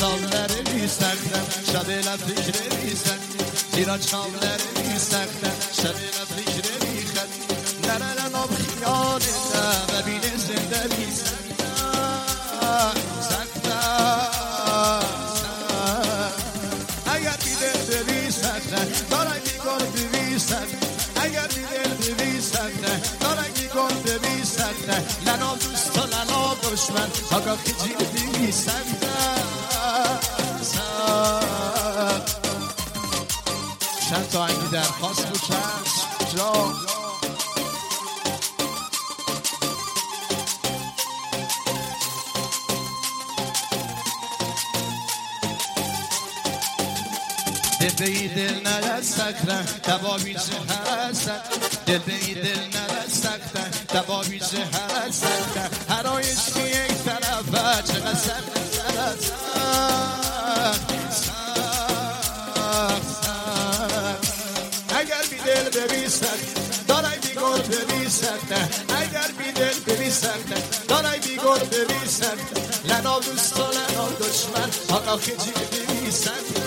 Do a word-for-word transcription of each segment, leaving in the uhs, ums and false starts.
çavları senden şadela fikri sen zira çavları senden şadela fikri sen nereden o xiyalinde ve bile zinde sen اگر بیدل بویسد دارنگی گل بویسد اگر بیدل بویسد دارنگی گل بویسد لنا دوست و لنا دشمن آگاه خیجی بویسد چند تا انگی درخواست بود چند جا دل به دل نرسکتن دبابی چه هرسن دل به دل نرسکتن دبابی چه هرسکتن هر آیش که یک طرفه چقدر سر سر اگر بی دل ببیسد دارای بی گل ببیسد اگر بی دل ببیسد دارای بی گل ببیسد لنا دوست و لنا دشمن آقا خیجی ببیسد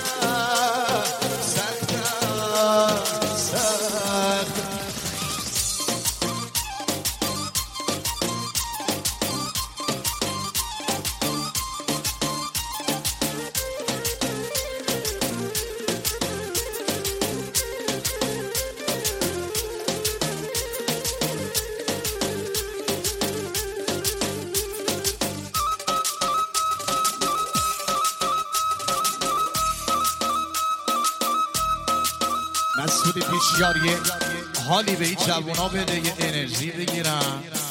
مسئولی پیشیاری حالی به این جوونا بده یه انرژی بگیرم